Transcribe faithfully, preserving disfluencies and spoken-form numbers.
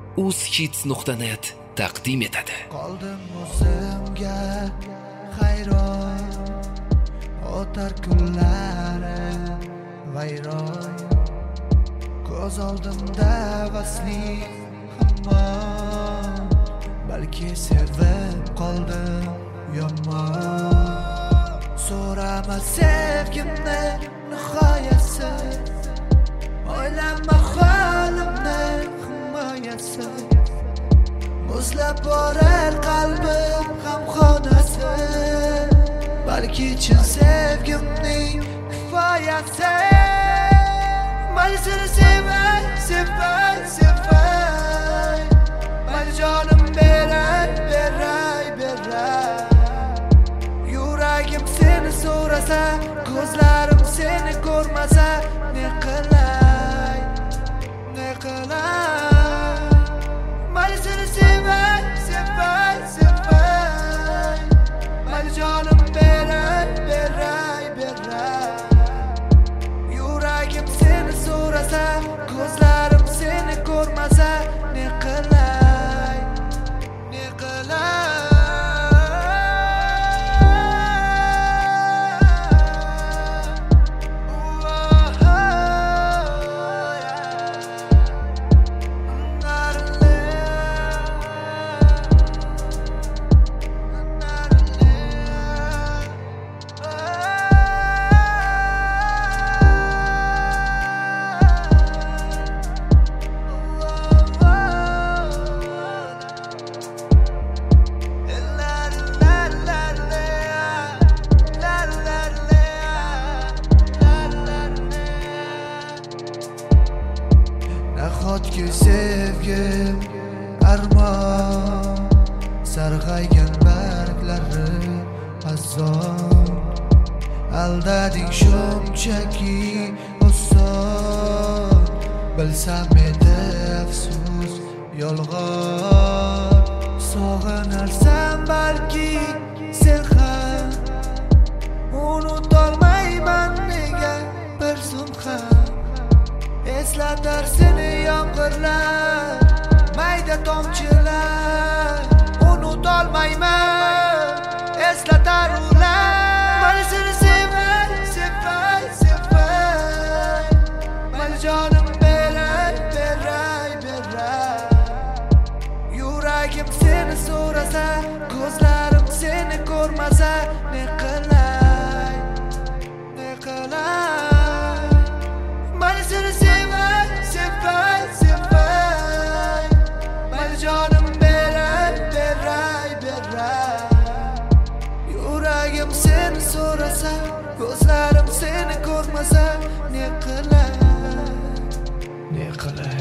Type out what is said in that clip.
uzhits nuqta net taqdim etadi. Qoldim o'zimga hayron, o'tar kunlari vayron. Ko'z oldimda vasli hamon, balki sevib qoldim yomon. So'rama sevgimni nihoyasi, o'ylama holimni himoyasi. Muzlab borar qalbim g'amxonasi, balki chin sevgimning kifoyasi. Mayli seni sevay, sevay, sevay, mayli jonim beray, beray, beray. Yuragim seni so'rasa, ko'zlarim seni ko'rmasa, ne qilay, ne qilay. Mayli seni sevay, sevay, sevay, mayli jonim beray, beray, beray. Yuragim seni so'rasa, ko'zlarim seni ko'rmasa, ne qilay, ne qilay. Nahotki sevgim armon, sarg'aygan barglari azon. Aldading shunchaki oson, bilsam edi afsus yolg'on. Sog'inarsan balki sen ham, unutolmayman nega bir zum ham. Eslatar seni yomg'irlar, mayda tomchilar. Unutolmayman, eslatar ular. Mayli seni sevay, sevay, sevay, mayli jonim beray, beray, beray. Yuragim seni so'rasa, ko'zlarim seni ko'rmasa, ne qilay, ne qilay. Mayli seni sevay, sevay, sevay, mayli jonim beray, beray, beray. Yuragim seni so'rasa, ko'zlarim seni ko'rmasa, ne qilay, ne qilay.